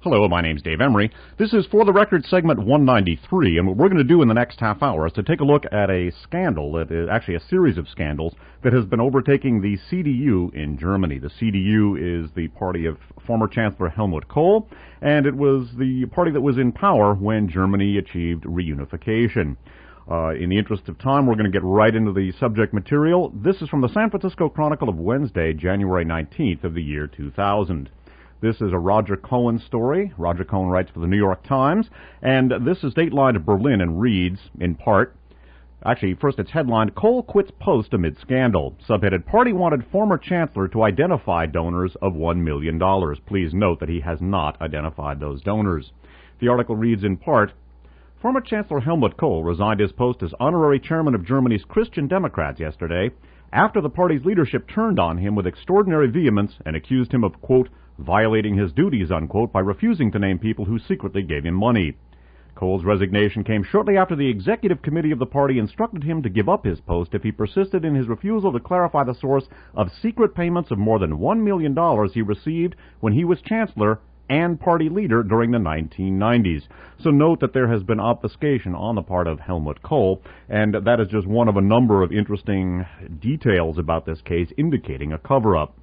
Hello, my name's Dave Emery. This is For the Record segment 193, and what we're going to do in the next half hour is to take a look at a scandal, that is actually a series of scandals, that has been overtaking the CDU in Germany. The CDU is the party of former Chancellor Helmut Kohl, and it was the party that was in power when Germany achieved reunification. In the interest of time, we're going to get right into the subject material. This is from the San Francisco Chronicle of Wednesday, January 19th of the year 2000. This is a Roger Cohen story. Roger Cohen writes for the New York Times, and this is datelined Berlin and reads, in part, actually, first it's headlined, Kohl quits post amid scandal. Subheaded, Party wanted former Chancellor to identify donors of $1 million. Please note that he has not identified those donors. The article reads in part, Former Chancellor Helmut Kohl resigned his post as honorary chairman of Germany's Christian Democrats yesterday after the party's leadership turned on him with extraordinary vehemence and accused him of, quote, violating his duties, unquote, by refusing to name people who secretly gave him money. Kohl's resignation came shortly after the executive committee of the party instructed him to give up his post if he persisted in his refusal to clarify the source of secret payments of more than $1 million he received when he was chancellor and party leader during the 1990s. So note that there has been obfuscation on the part of Helmut Kohl, and that is just one of a number of interesting details about this case indicating a cover-up.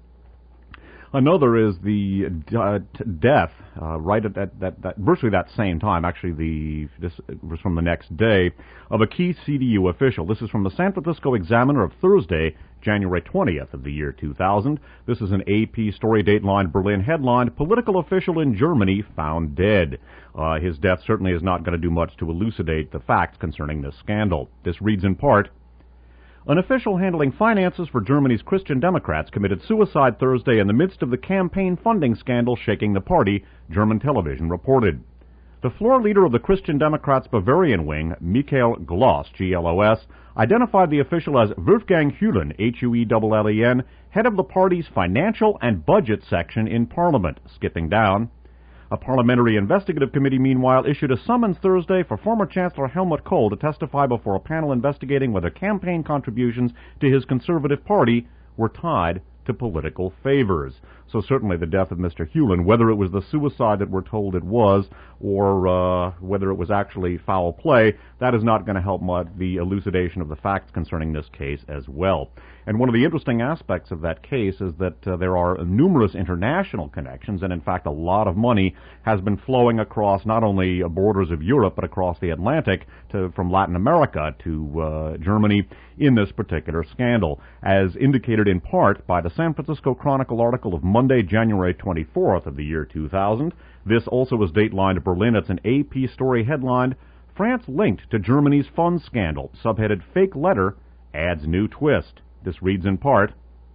Another is the death, right at that virtually that same time, actually this was from the next day, of a key CDU official. This is from the San Francisco Examiner of Thursday, January 20th of the year 2000. This is an AP story dateline Berlin headline, Political Official in Germany Found Dead. His death certainly is not going to do much to elucidate the facts concerning this scandal. This reads in part, an official handling finances for Germany's Christian Democrats committed suicide Thursday in the midst of the campaign funding scandal shaking the party, German television reported. The floor leader of the Christian Democrats' Bavarian wing, Michael Gloss, G-L-O-S, identified the official as Wolfgang Hühlen, H-U-E-L-L-E-N, head of the party's financial and budget section in Parliament. Skipping down. A parliamentary investigative committee, meanwhile, issued a summons Thursday for former Chancellor Helmut Kohl to testify before a panel investigating whether campaign contributions to his conservative party were tied to political favors. So certainly the death of Mr. Hühlen, whether it was the suicide that we're told it was, or whether it was actually foul play, that is not going to help much the elucidation of the facts concerning this case as well. And one of the interesting aspects of that case is that there are numerous international connections, and in fact a lot of money has been flowing across not only borders of Europe, but across the Atlantic from Latin America to Germany in this particular scandal, as indicated in part by the San Francisco Chronicle article of Monday, January 24th of the year 2000. This also was datelined Berlin. It's an AP story headlined, France linked to Germany's funds scandal, subheaded Fake Letter Adds New Twist. This reads in part,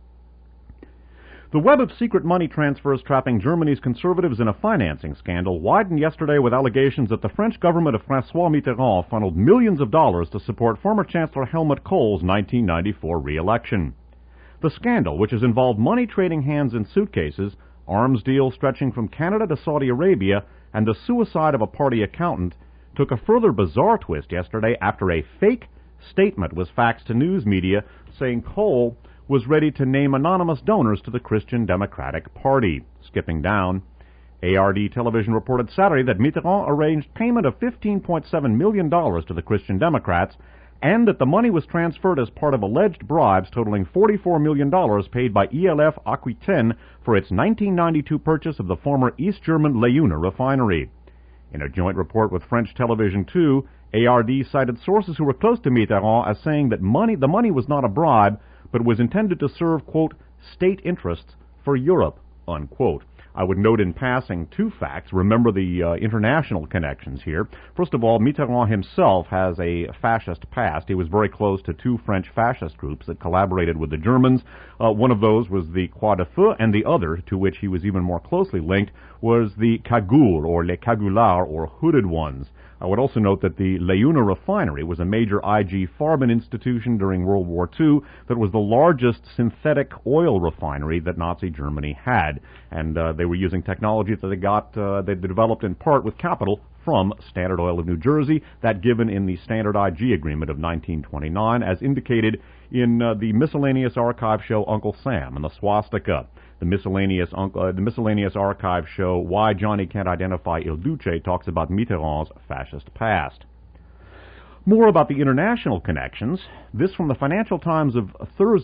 the web of secret money transfers trapping Germany's conservatives in a financing scandal widened yesterday with allegations that the French government of François Mitterrand funneled millions of dollars to support former Chancellor Helmut Kohl's 1994 re-election. The scandal, which has involved money trading hands in suitcases, arms deals stretching from Canada to Saudi Arabia, and the suicide of a party accountant, took a further bizarre twist yesterday after a fake statement was faxed to news media saying Kohl was ready to name anonymous donors to the Christian Democratic Party. Skipping down, ARD television reported Saturday that Mitterrand arranged payment of $15.7 million to the Christian Democrats and that the money was transferred as part of alleged bribes totaling $44 million paid by ELF Aquitaine for its 1992 purchase of the former East German Leuna refinery. In a joint report with French Television 2, ARD cited sources who were close to Mitterrand as saying that the money was not a bribe, but was intended to serve, quote, state interests for Europe, unquote. I would note in passing two facts. Remember the international connections here. First of all, Mitterrand himself has a fascist past. He was very close to two French fascist groups that collaborated with the Germans. One of those was the Croix de Feu, and the other, to which he was even more closely linked, was the Cagoule, or Les Cagoulards, or Hooded Ones. I would also note that the Leuna refinery was a major IG Farben institution during World War II that was the largest synthetic oil refinery that Nazi Germany had. And they were using technology that they developed in part with capital from Standard Oil of New Jersey, that given in the Standard IG Agreement of 1929, as indicated in the miscellaneous archive show Uncle Sam and the Swastika. The miscellaneous archive show Why Johnny Can't Identify Il Duce talks about Mitterrand's fascist past. More about the international connections. This from the Financial Times of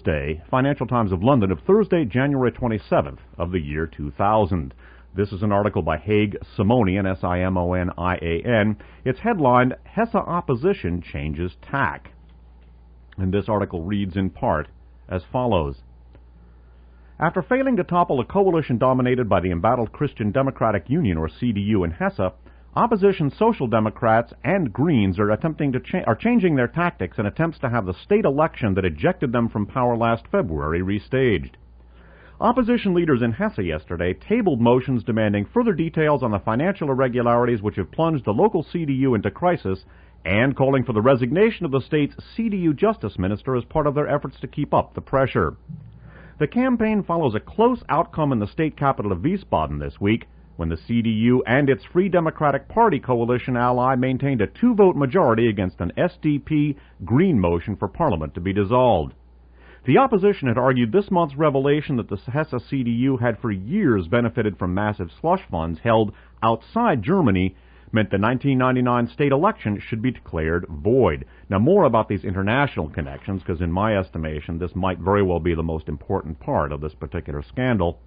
London of Thursday, January 27th of the year 2000. This is an article by Haig Simonian, Simonian. It's headlined, Hesse Opposition Changes Tack. And this article reads in part as follows. After failing to topple a coalition dominated by the embattled Christian Democratic Union, or CDU, in Hesse, opposition Social Democrats and Greens are changing their tactics in attempts to have the state election that ejected them from power last February restaged. Opposition leaders in Hesse yesterday tabled motions demanding further details on the financial irregularities which have plunged the local CDU into crisis and calling for the resignation of the state's CDU justice minister as part of their efforts to keep up the pressure. The campaign follows a close outcome in the state capital of Wiesbaden this week, when the CDU and its Free Democratic Party coalition ally maintained a 2-vote majority against an SDP Green motion for Parliament to be dissolved. The opposition had argued this month's revelation that the Hesse CDU had for years benefited from massive slush funds held outside Germany meant the 1999 state election should be declared void. Now, more about these international connections, because in my estimation, this might very well be the most important part of this particular scandal.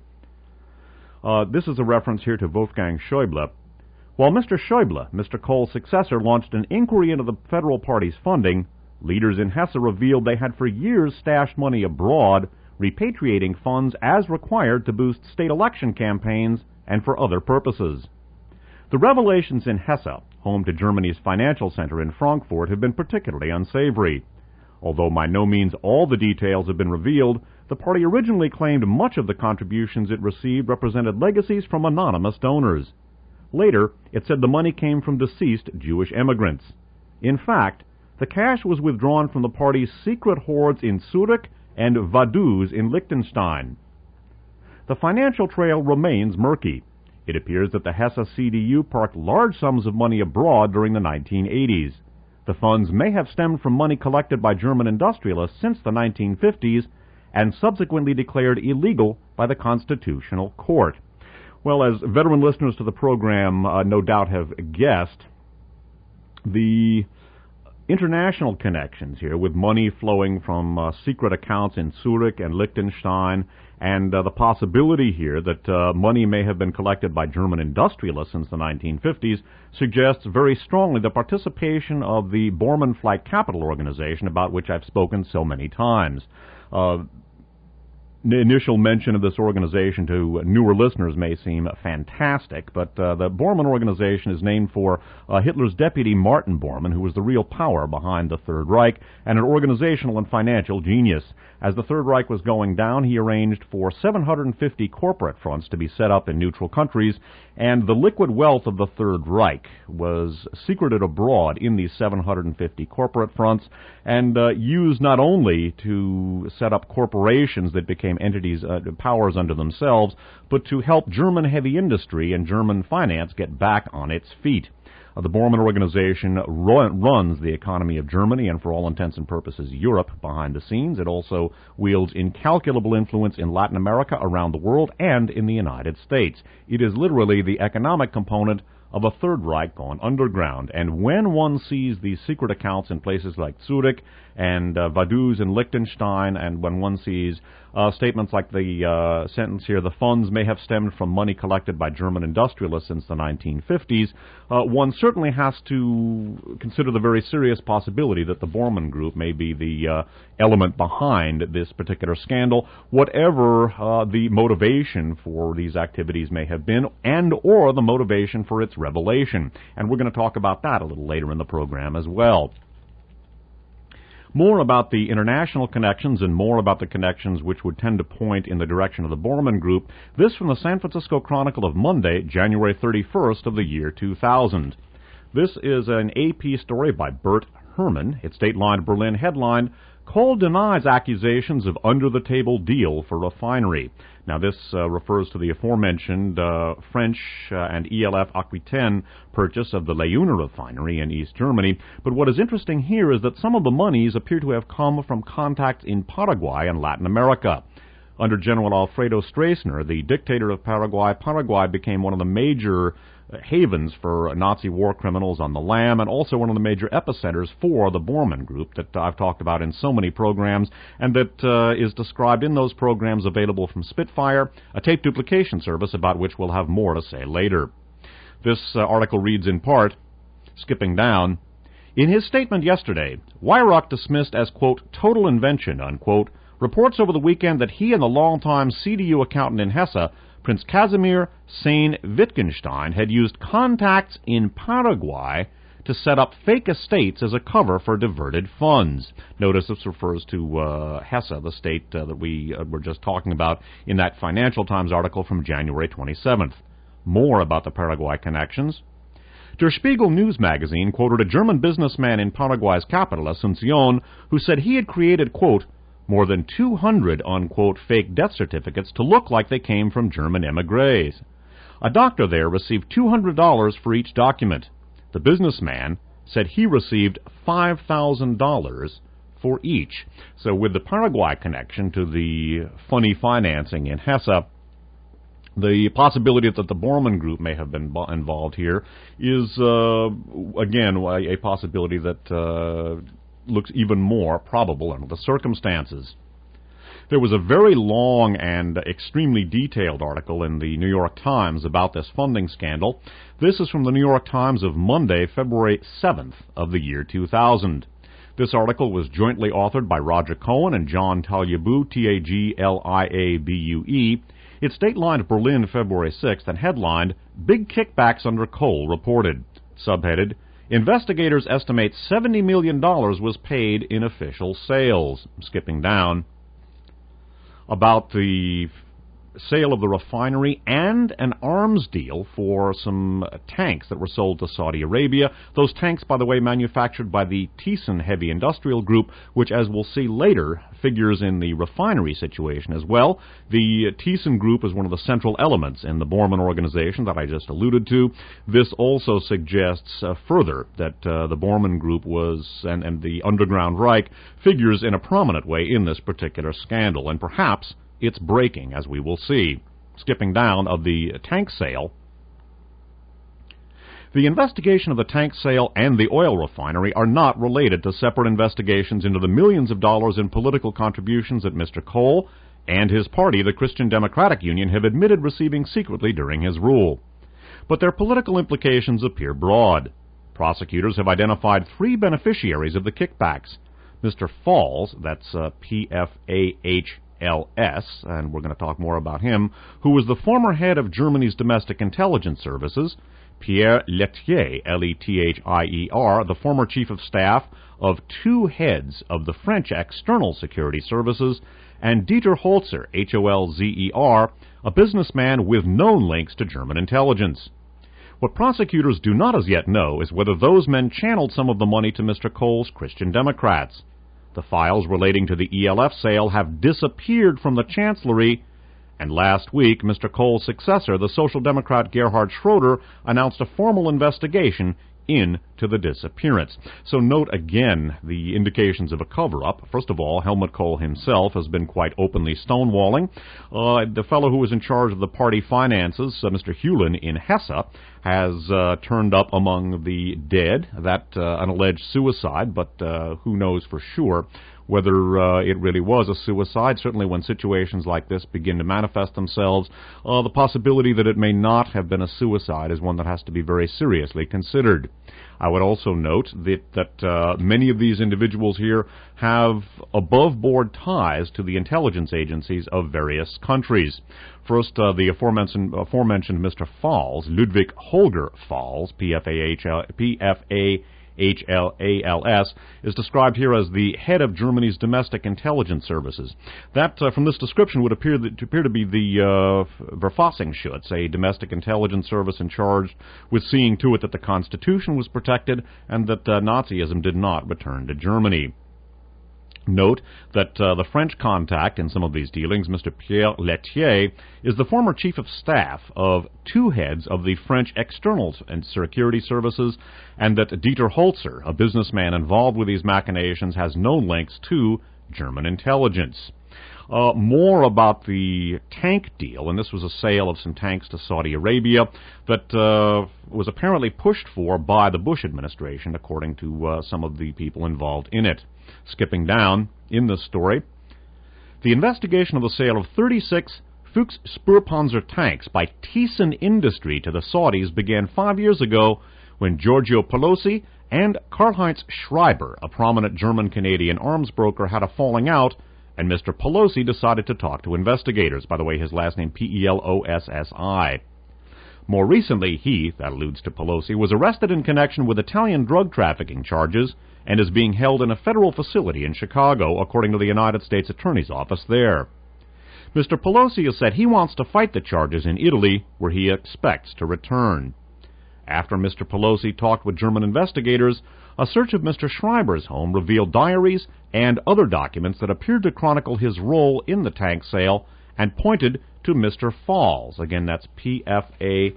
This is a reference here to Wolfgang Schäuble. While Mr. Schäuble, Mr. Kohl's successor, launched an inquiry into the federal party's funding, leaders in Hesse revealed they had for years stashed money abroad, repatriating funds as required to boost state election campaigns and for other purposes. The revelations in Hesse, home to Germany's financial center in Frankfurt, have been particularly unsavory. Although by no means all the details have been revealed, the party originally claimed much of the contributions it received represented legacies from anonymous donors. Later, it said the money came from deceased Jewish immigrants. In fact, the cash was withdrawn from the party's secret hoards in Zurich and Vaduz in Liechtenstein. The financial trail remains murky. It appears that the Hesse CDU parked large sums of money abroad during the 1980s. The funds may have stemmed from money collected by German industrialists since the 1950s and subsequently declared illegal by the Constitutional Court. Well, as veteran listeners to the program no doubt have guessed, the international connections here, with money flowing from secret accounts in Zurich and Liechtenstein, and the possibility here that money may have been collected by German industrialists since the 1950s, suggests very strongly the participation of the Bormann Flight Capital Organization, about which I've spoken so many times. The initial mention of this organization to newer listeners may seem fantastic, but the Bormann organization is named for Hitler's deputy Martin Bormann, who was the real power behind the Third Reich and an organizational and financial genius. As the Third Reich was going down, he arranged for 750 corporate fronts to be set up in neutral countries, and the liquid wealth of the Third Reich was secreted abroad in these 750 corporate fronts and used not only to set up corporations that became entities, powers unto themselves, but to help German heavy industry and German finance get back on its feet. The Bormann organization runs the economy of Germany and, for all intents and purposes, Europe behind the scenes. It also wields incalculable influence in Latin America, around the world, and in the United States. It is literally the economic component of a Third Reich gone underground. And when one sees these secret accounts in places like Zurich and Vaduz and Liechtenstein, and when one sees statements like the sentence here, the funds may have stemmed from money collected by German industrialists since the 1950s, one certainly has to consider the very serious possibility that the Bormann Group may be the element behind this particular scandal, whatever the motivation for these activities may have been, and or the motivation for its revelation. And we're going to talk about that a little later in the program as well. More about the international connections and more about the connections which would tend to point in the direction of the Bormann Group. This from the San Francisco Chronicle of Monday, January 31st of the year 2000. This is an AP story by Bert Herman. Its Dateline Berlin headline, Kohl denies accusations of under-the-table deal for refinery. Now, this refers to the aforementioned French and ELF Aquitaine purchase of the Leuna refinery in East Germany. But what is interesting here is that some of the monies appear to have come from contacts in Paraguay and Latin America. Under General Alfredo Stroessner, the dictator of Paraguay, Paraguay became one of the major havens for Nazi war criminals on the lam, and also one of the major epicenters for the Bormann Group that I've talked about in so many programs, and that is described in those programs available from Spitfire, a tape duplication service about which we'll have more to say later. This article reads in part, skipping down, in his statement yesterday, Weyrauch dismissed as, quote, total invention, unquote, reports over the weekend that he and the longtime CDU accountant in Hesse, Prince Casimir Sayn-Wittgenstein, had used contacts in Paraguay to set up fake estates as a cover for diverted funds. Notice this refers to Hesse, the state that we were just talking about in that Financial Times article from January 27th. More about the Paraguay connections. Der Spiegel news magazine quoted a German businessman in Paraguay's capital, Asunción, who said he had created, quote, more than 200, unquote, fake death certificates to look like they came from German émigrés. A doctor there received $200 for each document. The businessman said he received $5,000 for each. So with the Paraguay connection to the funny financing in Hesse, the possibility that the Bormann Group may have been involved here is, again, a possibility that looks even more probable under the circumstances. There was a very long and extremely detailed article in the New York Times about this funding scandal. This is from the New York Times of Monday, February 7th of the year 2000. This article was jointly authored by Roger Cohen and John Tagliabue, Tagliabue. It's datelined Berlin, February 6th, and headlined, Big Kickbacks Under Kohl Reported. Subheaded, Investigators estimate $70 million was paid in official sales. Skipping down. About the sale of the refinery and an arms deal for some tanks that were sold to Saudi Arabia. Those tanks, by the way, manufactured by the Thyssen Heavy Industrial Group, which, as we'll see later, figures in the refinery situation as well. The Thyssen Group is one of the central elements in the Bormann organization that I just alluded to. This also suggests further that the Bormann Group was, and the Underground Reich, figures in a prominent way in this particular scandal, and perhaps it's breaking, as we will see. Skipping down, of the tank sale. The investigation of the tank sale and the oil refinery are not related to separate investigations into the millions of dollars in political contributions that Mr. Kohl and his party, the Christian Democratic Union, have admitted receiving secretly during his rule. But their political implications appear broad. Prosecutors have identified 3 beneficiaries of the kickbacks. Mr. Falls, that's P-F-A-H LS, and we're going to talk more about him, who was the former head of Germany's domestic intelligence services, Pierre Lethier, L-E-T-H-I-E-R, the former chief of staff of 2 heads of the French external security services, and Dieter Holzer, H-O-L-Z-E-R, a businessman with known links to German intelligence. What prosecutors do not as yet know is whether those men channeled some of the money to Mr. Kohl's Christian Democrats. The files relating to the ELF sale have disappeared from the Chancellery, and last week Mr. Kohl's successor, the Social Democrat Gerhard Schroeder, announced a formal investigation into the disappearance. So note again the indications of a cover-up. First of all, Helmut Kohl himself has been quite openly stonewalling. The fellow who was in charge of the party finances, Mr. Hewlin in Hesse, has turned up among the dead. That an alleged suicide, but who knows for sure whether it really was a suicide. Certainly when situations like this begin to manifest themselves, the possibility that it may not have been a suicide is one that has to be very seriously considered. I would also note that many of these individuals here have above-board ties to the intelligence agencies of various countries. First, the aforementioned Mr. Falls, Ludwig Holger Falls, P-F-A-H-L-A-L-S, is described here as the head of Germany's domestic intelligence services. That, from this description, would appear to be the Verfassungsschutz, a domestic intelligence service in charge with seeing to it that the Constitution was protected and that Nazism did not return to Germany. Note that the French contact in some of these dealings, Mr. Pierre Lethier, is the former chief of staff of 2 heads of the French external and security services, and that Dieter Holzer, a businessman involved with these machinations, has known links to German intelligence. more about the tank deal, and this was a sale of some tanks to Saudi Arabia that was apparently pushed for by the Bush administration, according to some of the people involved in it. Skipping down in this story, the investigation of the sale of 36 Fuchs Spurpanzer tanks by Thyssen Industry to the Saudis began 5 years ago when Giorgio Pelosi and Karl-Heinz Schreiber, a prominent German-Canadian arms broker, had a falling out, and Mr. Pelosi decided to talk to investigators. By the way, his last name Pelossi. More recently, he, that alludes to Pelosi, was arrested in connection with Italian drug trafficking charges and is being held in a federal facility in Chicago, according to the United States Attorney's Office there. Mr. Pelosi has said he wants to fight the charges in Italy, where he expects to return. After Mr. Pelosi talked with German investigators, a search of Mr. Schreiber's home revealed diaries and other documents that appeared to chronicle his role in the tank sale and pointed to Mr. Falls. Again, that's P-F-A-H-L-S.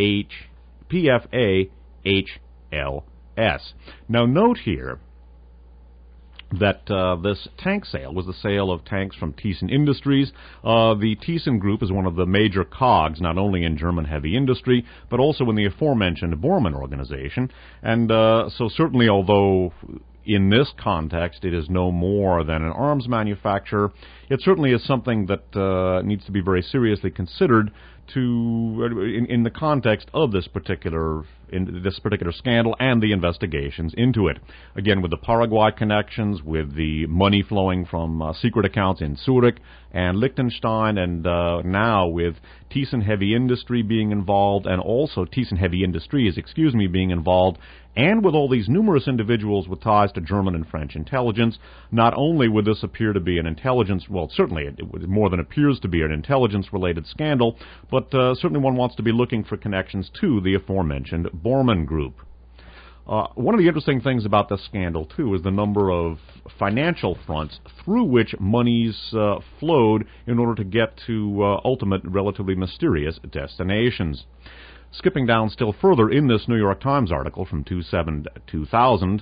Now note here that this tank sale was the sale of tanks from Thyssen Industries. The Thyssen Group is one of the major cogs, not only in German heavy industry, but also in the aforementioned Bormann organization. And so certainly, although in this context it is no more than an arms manufacturer, it certainly is something that needs to be very seriously considered in the context of this particular scandal and the investigations into it. Again, with the Paraguay connections, with the money flowing from secret accounts in Zurich and Liechtenstein, and now with Thyssen Heavy Industry being involved, and also Thyssen Heavy Industries, being involved, and with all these numerous individuals with ties to German and French intelligence, not only would this appear to be an intelligence, well, certainly it more than appears to be an intelligence-related scandal, but certainly one wants to be looking for connections to the aforementioned Bormann Group. One of the interesting things about this scandal, too, is the number of financial fronts through which monies flowed in order to get to ultimate, relatively mysterious destinations. Skipping down still further in this New York Times article from 2000,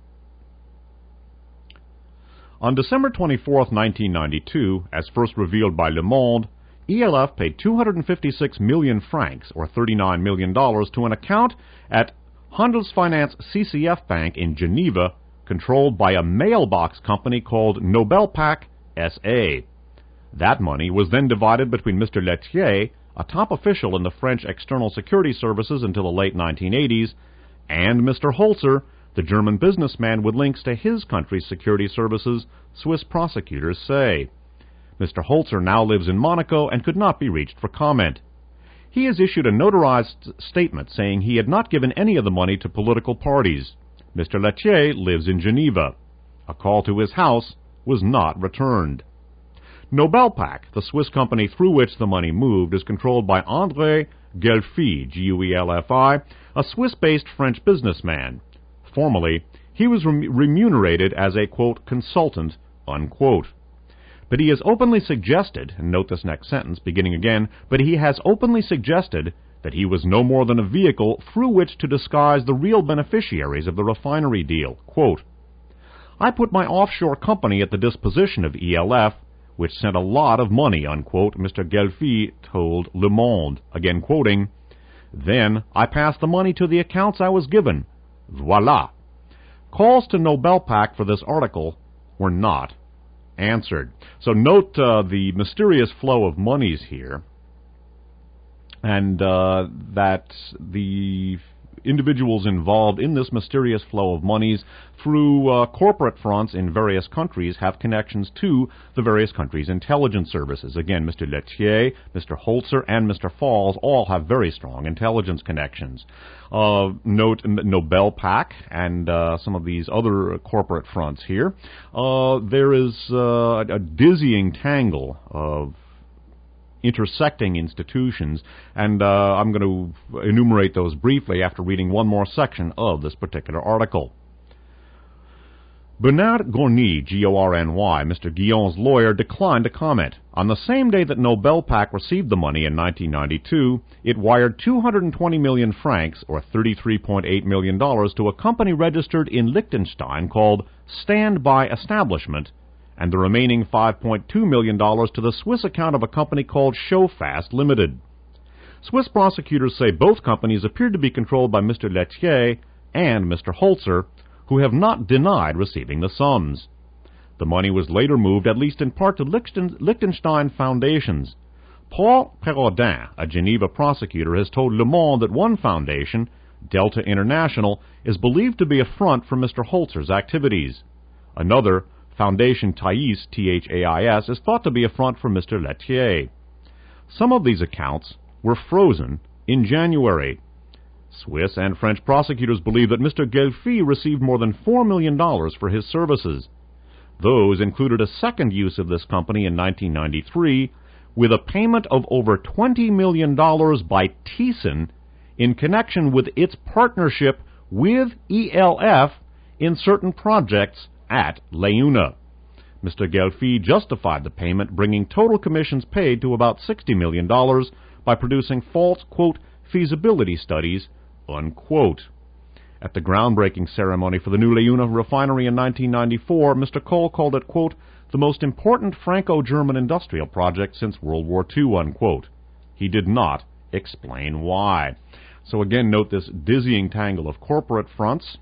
on December 24, 1992, as first revealed by Le Monde, ELF paid 256 million francs, or $39 million, to an account at Handelsfinance CCF Bank in Geneva, controlled by a mailbox company called Nobelpac S.A. That money was then divided between Mr. Lethier, a top official in the French External Security Services until the late 1980s, and Mr. Holzer, the German businessman with links to his country's security services, Swiss prosecutors say. Mr. Holzer now lives in Monaco and could not be reached for comment. He has issued a notarized statement saying he had not given any of the money to political parties. Mr. Lethier lives in Geneva. A call to his house was not returned. Nobelpac, the Swiss company through which the money moved, is controlled by André Guelfi, G-U-E-L-F-I, a Swiss-based French businessman. Formerly, he was remunerated as a, quote, consultant, unquote. But he has openly suggested, and note this next sentence, beginning again, but he has openly suggested that he was no more than a vehicle through which to disguise the real beneficiaries of the refinery deal. Quote, I put my offshore company at the disposition of ELF, which sent a lot of money, unquote, Mr. Guelfi told Le Monde, again quoting, then I passed the money to the accounts I was given. Voila. Calls to Nobelpac for this article were not answered. So note the mysterious flow of monies here, and that the individuals involved in this mysterious flow of monies through corporate fronts in various countries have connections to the various countries' intelligence services. Again, Mr. Lethier, Mr. Holzer, and Mr. Falls all have very strong intelligence connections. Note Nobelpac and some of these other corporate fronts here. There is a dizzying tangle of intersecting institutions, and I'm going to enumerate those briefly after reading one more section of this particular article. Bernard Gorny, G-O-R-N-Y, Mr. Guillon's lawyer, declined to comment. On the same day that Nobelpac received the money in 1992, it wired 220 million francs, or $33.8 million, to a company registered in Liechtenstein called Standby Establishment, and the remaining $5.2 million to the Swiss account of a company called Showfast Limited. Swiss prosecutors say both companies appeared to be controlled by Mr. Lethier and Mr. Holzer, who have not denied receiving the sums. The money was later moved, at least in part, to Liechtenstein foundations. Paul Perraudin, a Geneva prosecutor, has told Le Monde that one foundation, Delta International, is believed to be a front for Mr. Holzer's activities. Another, Foundation Thais, Thais, is thought to be a front for Mr. Lethier. Some of these accounts were frozen in January. Swiss and French prosecutors believe that Mr. Gelfi received more than $4 million for his services. Those included a second use of this company in 1993, with a payment of over $20 million by Thyssen in connection with its partnership with ELF in certain projects at Leuna. Mr. Gelfi justified the payment, bringing total commissions paid to about $60 million by producing false, quote, feasibility studies, unquote. At the groundbreaking ceremony for the new Leuna refinery in 1994, Mr. Kohl called it, quote, the most important Franco-German industrial project since World War II, unquote. He did not explain why. So again, note this dizzying tangle of corporate fronts.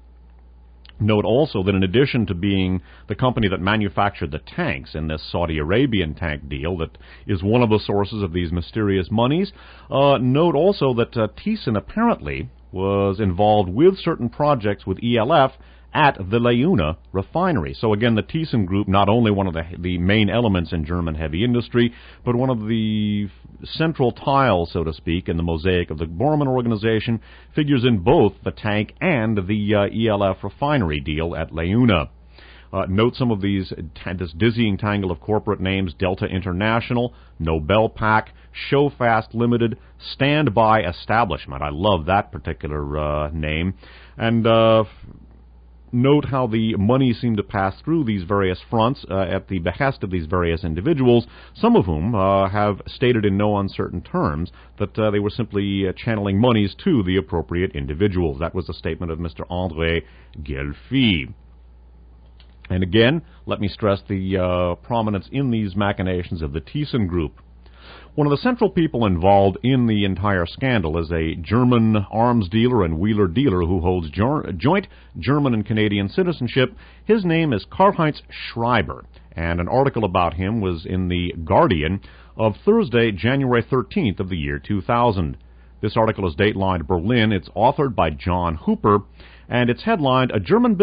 Note also that in addition to being the company that manufactured the tanks in this Saudi Arabian tank deal that is one of the sources of these mysterious monies, note also that Thyssen apparently was involved with certain projects with ELF at the Leuna refinery. So again, the Thyssen Group, not only one of the main elements in German heavy industry, but one of the central tiles, so to speak, in the mosaic of the Bormann organization, figures in both the tank and the ELF refinery deal at Leuna. Note some of this dizzying tangle of corporate names: Delta International, Nobel Pack, Showfast Limited, Standby Establishment. I love that particular name. And note how the money seemed to pass through these various fronts at the behest of these various individuals, some of whom have stated in no uncertain terms that they were simply channeling monies to the appropriate individuals. That was the statement of Mr. André Gelfi. And again, let me stress the prominence in these machinations of the Thyssen Group. One of the central people involved in the entire scandal is a German arms dealer and wheeler dealer who holds joint German and Canadian citizenship. His name is Karl-Heinz Schreiber, and an article about him was in the Guardian of Thursday, January 13th of the year 2000. This article is datelined Berlin. It's authored by John Hooper, and it's headlined,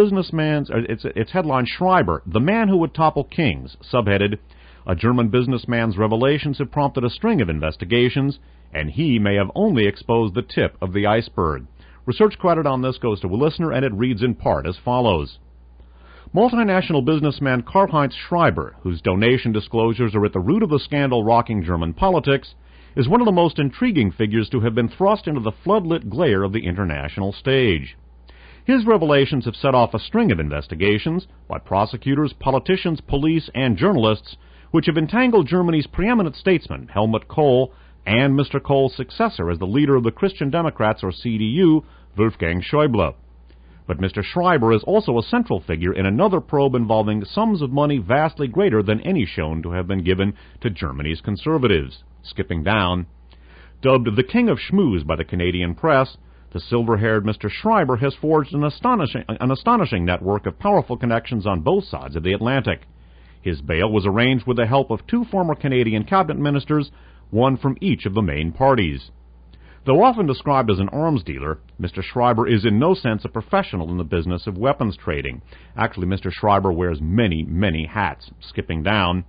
it's headlined Schreiber, the man who would topple kings, subheaded, a German businessman's revelations have prompted a string of investigations, and he may have only exposed the tip of the iceberg. Research credit on this goes to a listener, and it reads in part as follows. Multinational businessman Karl-Heinz Schreiber, whose donation disclosures are at the root of the scandal rocking German politics, is one of the most intriguing figures to have been thrust into the floodlit glare of the international stage. His revelations have set off a string of investigations by prosecutors, politicians, police, and journalists, which have entangled Germany's preeminent statesman, Helmut Kohl, and Mr. Kohl's successor as the leader of the Christian Democrats, or CDU, Wolfgang Schäuble. But Mr. Schreiber is also a central figure in another probe involving sums of money vastly greater than any shown to have been given to Germany's conservatives. Skipping down, dubbed the King of Schmooze by the Canadian press, the silver-haired Mr. Schreiber has forged an astonishing network of powerful connections on both sides of the Atlantic. His bail was arranged with the help of two former Canadian cabinet ministers, one from each of the main parties. Though often described as an arms dealer, Mr. Schreiber is in no sense a professional in the business of weapons trading. Actually, Mr. Schreiber wears many, many hats. Skipping down,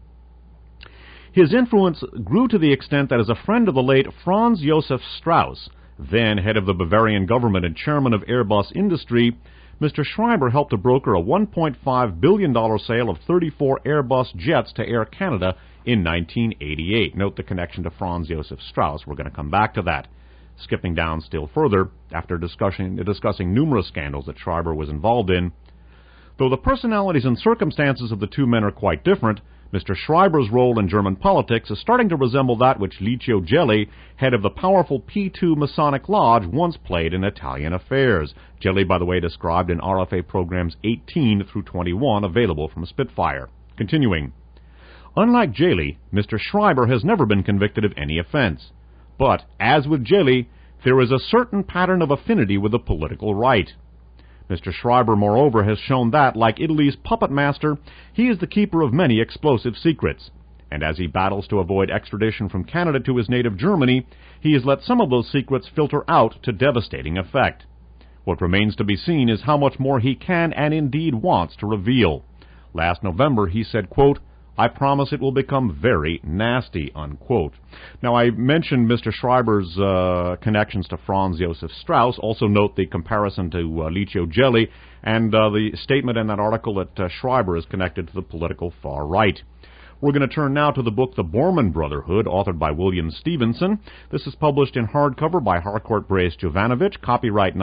his influence grew to the extent that as a friend of the late Franz Josef Strauss, then head of the Bavarian government and chairman of Airbus Industry, Mr. Schreiber helped to broker a $1.5 billion sale of 34 Airbus jets to Air Canada in 1988. Note the connection to Franz Josef Strauss. We're going to come back to that. Skipping down still further, after discussing numerous scandals that Schreiber was involved in. Though the personalities and circumstances of the two men are quite different, Mr. Schreiber's role in German politics is starting to resemble that which Licio Gelli, head of the powerful P2 Masonic Lodge, once played in Italian affairs. Gelli, by the way, described in RFA programs 18 through 21, available from Spitfire. Continuing, unlike Jaley, Mr. Schreiber has never been convicted of any offense. But, as with Jaley, there is a certain pattern of affinity with the political right. Mr. Schreiber, moreover, has shown that, like Italy's puppet master, he is the keeper of many explosive secrets. And as he battles to avoid extradition from Canada to his native Germany, he has let some of those secrets filter out to devastating effect. What remains to be seen is how much more he can and indeed wants to reveal. Last November, he said, quote, "I promise it will become very nasty," unquote. Now, I mentioned Mr. Schreiber's connections to Franz Josef Strauss. Also note the comparison to Licio Gelli, and the statement in that article that Schreiber is connected to the political far right. We're going to turn now to the book The Bormann Brotherhood, authored by William Stevenson. This is published in hardcover by Harcourt Brace Jovanovich, copyright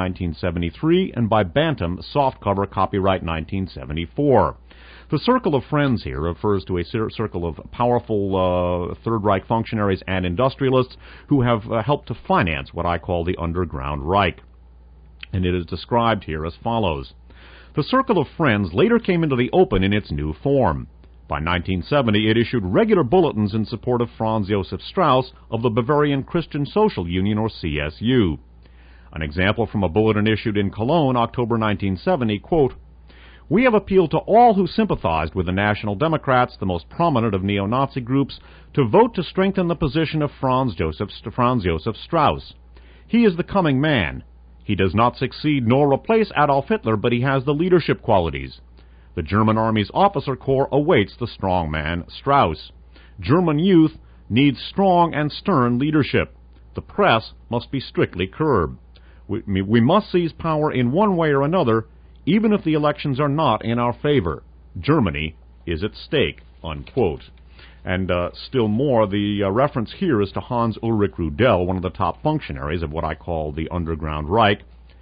1973, and by Bantam, softcover, copyright 1974. The circle of friends here refers to a circle of powerful Third Reich functionaries and industrialists who have helped to finance what I call the Underground Reich. And it is described here as follows. The circle of friends later came into the open in its new form. By 1970, it issued regular bulletins in support of Franz Josef Strauss of the Bavarian Christian Social Union, or CSU. An example from a bulletin issued in Cologne, October 1970, quote, "We have appealed to all who sympathized with the National Democrats, the most prominent of neo-Nazi groups, to vote to strengthen the position of Franz Josef Strauss. He is the coming man. He does not succeed nor replace Adolf Hitler, but he has the leadership qualities. The German Army's officer corps awaits the strong man, Strauss. German youth needs strong and stern leadership. The press must be strictly curbed. We must seize power in one way or another, even if the elections are not in our favor. Germany is at stake," unquote. And still more, the reference here is to Hans Ulrich Rudel, one of the top functionaries of what I call the Underground Reich.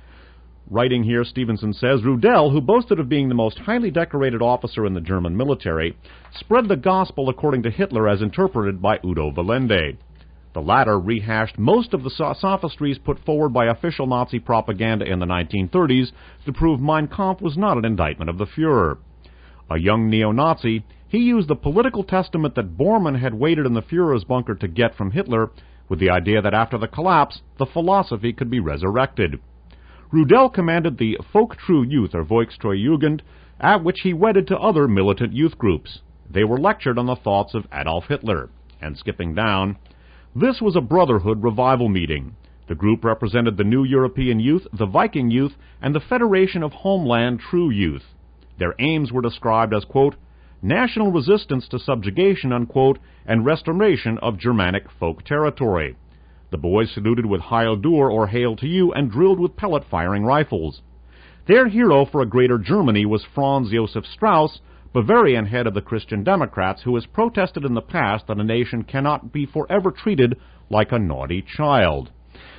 Writing here, Stevenson says, Rudel, who boasted of being the most highly decorated officer in the German military, spread the gospel according to Hitler as interpreted by Udo Wallende. The latter rehashed most of the sophistries put forward by official Nazi propaganda in the 1930s to prove Mein Kampf was not an indictment of the Fuhrer. A young neo-Nazi, he used the political testament that Bormann had waited in the Fuhrer's bunker to get from Hitler, with the idea that after the collapse, the philosophy could be resurrected. Rudel commanded the Folk-True Youth, or Volkstreue Jugend, at which he wedded to other militant youth groups. They were lectured on the thoughts of Adolf Hitler. And skipping down, this was a Brotherhood revival meeting. The group represented the New European Youth, the Viking Youth, and the Federation of Homeland True Youth. Their aims were described as, quote, national resistance to subjugation, unquote, and restoration of Germanic folk territory. The boys saluted with Heil Dur, or Hail to You, and drilled with pellet-firing rifles. Their hero for a greater Germany was Franz Josef Strauss, Bavarian head of the Christian Democrats, who has protested in the past that a nation cannot be forever treated like a naughty child.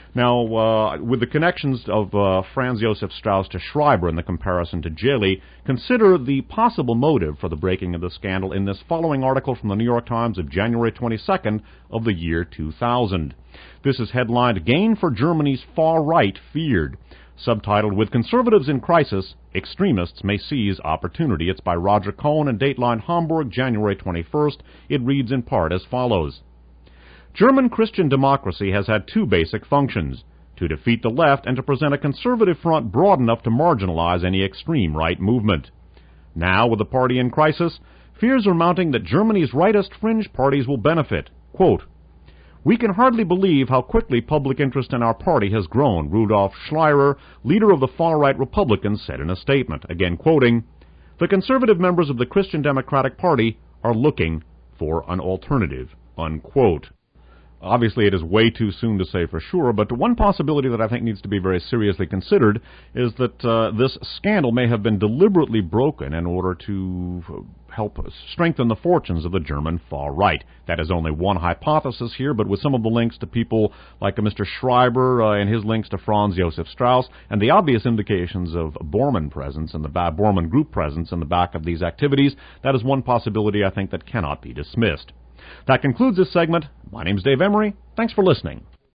Now, with the connections of Franz Josef Strauss to Schreiber in the comparison to Jaley, consider the possible motive for the breaking of the scandal in this following article from the New York Times of January 22nd of the year 2000. This is headlined, Gain for Germany's Far Right Feared. Subtitled, With Conservatives in Crisis, Extremists May Seize Opportunity. It's by Roger Cohen and Dateline Hamburg, January 21st. It reads in part as follows. German Christian democracy has had two basic functions, to defeat the left and to present a conservative front broad enough to marginalize any extreme right movement. Now, with the party in crisis, fears are mounting that Germany's rightist fringe parties will benefit. Quote, We can hardly believe how quickly public interest in our party has grown, Rudolf Schleier, leader of the far-right Republicans, said in a statement. Again quoting, The conservative members of the Christian Democratic Party are looking for an alternative, unquote. Obviously, it is way too soon to say for sure, but one possibility that I think needs to be very seriously considered is that this scandal may have been deliberately broken in order to help strengthen the fortunes of the German far right. That is only one hypothesis here, but with some of the links to people like Mr. Schreiber and his links to Franz Josef Strauss, and the obvious indications of Bormann presence and the Bormann group presence in the back of these activities, that is one possibility I think that cannot be dismissed. That concludes this segment. My name's Dave Emery. Thanks for listening.